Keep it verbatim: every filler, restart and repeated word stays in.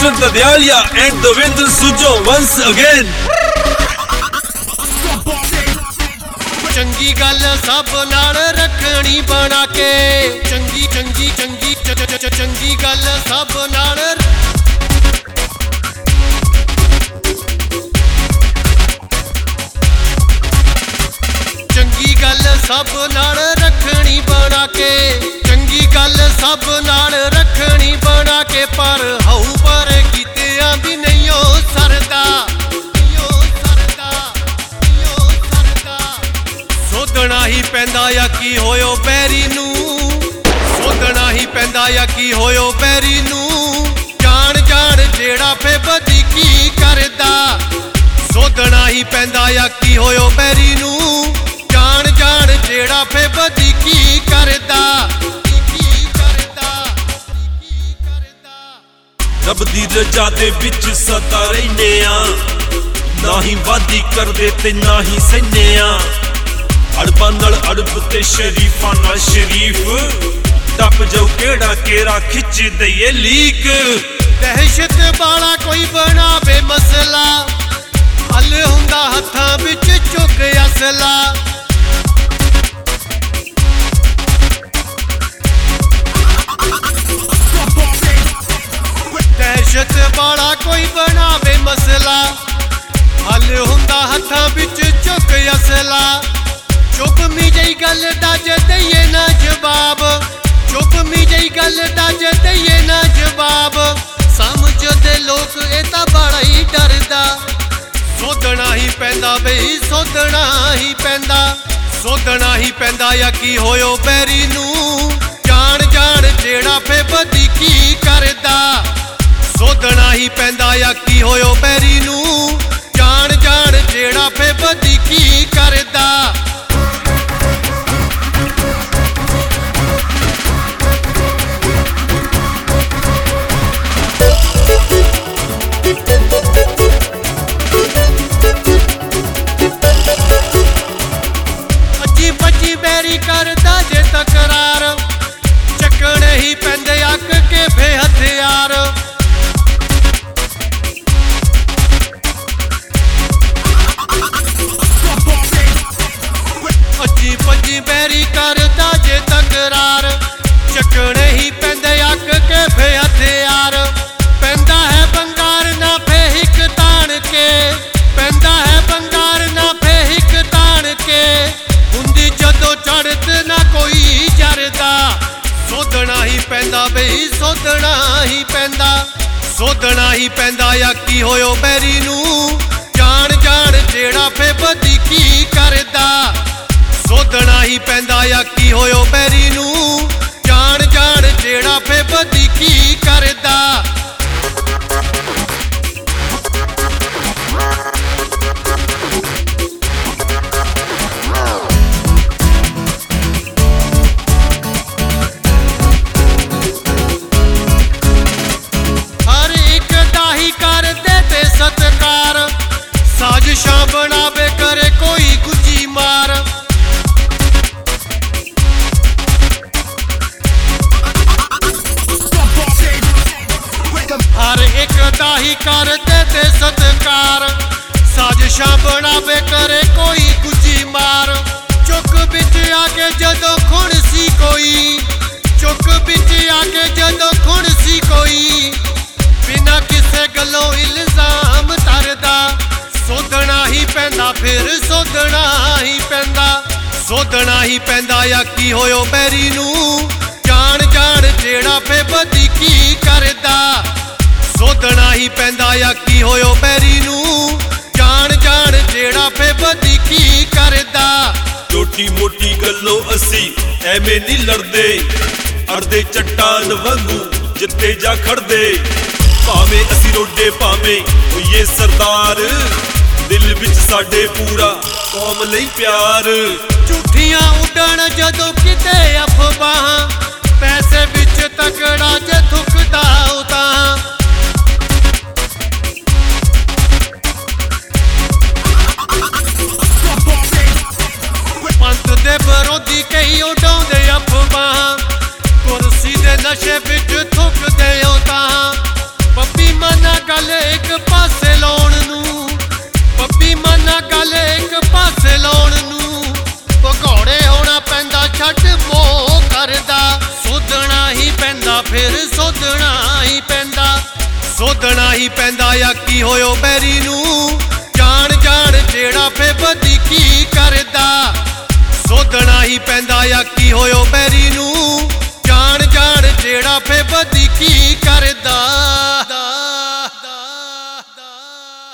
Mister Dadialia and Devendra Sujo once again. चंगी गल सब नाल रखनी बना के चंगी चंगी चंगी च च च चंगी गल सब नाल चंगी गल सब नाल रखनी बना के चंगी गल सब नाल रखनी बना के पर हऊ पर कीतियां भी नहीं हो सरदा सोधना ही पैंदा या की होयो बैरी नू सोधना ही पैंदा या की होयो बैरी नू जान जान जेड़ा फे बदी की करदा सोधना ही पैंदा या की होयो बैरी नू जान जान जेड़ा फे बदी की करदा रब दी रजा दे विच सदा रहने आ ना ही वादी करदे ते ना ही सहने आ अड़बा नाल अड़ब ते शरीफा नाल शरीफ टप जाओ केड़ा केरा खिच दईए लीक दहशत वाला कोई बनावे मसला हल हुंदा हत्थां विच चुक असला दहशत वाला कोई बनावे मसला हल हुंदा हत्थां विच चुक असला चुप मी जई गल दा जे दईए ना जवाब चुप मी जई गल दा जे दईए ना जवाब समझदे लोग ए तां बड़ा ही डरदा सोधना ही पैंदा बई सोधना ही पैंदा सोधना ही पैंदा या की होयो बैरी नू जान जान जेड़ा फे बदी की करदा सोधना ही पैंदा या की होयो बैरी नू जान जान जेड़ा फे बदी की करदा बैरी करदा जे तकरार चकने ही पैंदे अक के फे हथियार अजी पजी बैरी करदा जे तकरार चकने ही पैंदे अक के फे हथियार पैंदा है बंगार ना फे हिक तान के पैंदा है बंगार ना फे हिक तान के हुंदी जदों चढ़त ना कोई जरदा सोधना ही पैंदा बई सोधना ही पैंदा सोधना ही पैंदा या की होयो बैरी नू जान जान जेड़ा फे बदी की करदा सोधना ही पैंदा या की होयो बैरी नू जान जान जेड़ा फे बदी की करदा सत्कार साजिशा बनावे करे कोई गुची मार हर एक दाही कर देते सत्कार साजिशा बनावे करे कोई गुची मार चुक बिच आके जदों खुण सी कोई चुक बिच आके जदों खुण सी कोई बिना किसे गलों इल्जाम तरदा सोधना ही पैंदा फिर सोधना ही पैंदा सोधना ही पैंदा या की होयो बैरी नू जान जान जेड़ा फे बदी की करदा सोधना ही पैंदा या की होयो बैरी नू जान जान जेड़ा फे बदी की करदा छोटी मोटी गल्लों असी एवें नहीं लड़दे अड़दे चट्टान वांगू जिते जा खड़दे भावे असी रोडे भावे होइए सरदार दिल विच साडे पूरा कौम लई प्यार झूठियां उड़न जदों किते अफवाहां पैसे विच तकड़ा जे थुकदा उतां पंथ दे विरोधी कई उड़ाउंदे अफवाहां कुर्सी दे नशे विच थुकदे उतां पप्पी मन ਹੀ ਪੈਂਦਾ ਆਕੀ ਹੋਇਓ ਬੈਰੀ ਨੂੰ ਜਾਣ ਜਾਣ ਜਿਹੜਾ ਫੇ ਵਧੀਕੀ ਕਰਦਾ ਸੋਧਣਾ ਹੀ ਪੈਂਦਾ ਆਕੀ ਹੋਇਓ ਬੈਰੀ ਨੂੰ ਜਾਣ ਜਾਣ ਜਿਹੜਾ ਫੇ ਵਧੀਕੀ